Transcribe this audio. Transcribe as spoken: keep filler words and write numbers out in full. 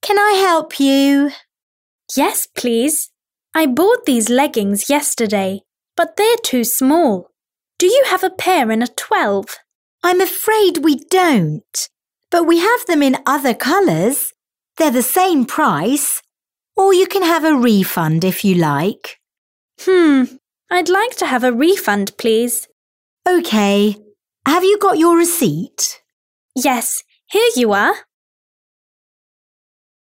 Can I help you? Yes, please. I bought these leggings yesterday, but they're too small. Do you have a pair in a twelve? I'm afraid we don't, but we have them in other colours. They're the same price, or you can have a refund if you like. Hmm, I'd like to have a refund, please. OK. Have you got your receipt? Yes, here you are.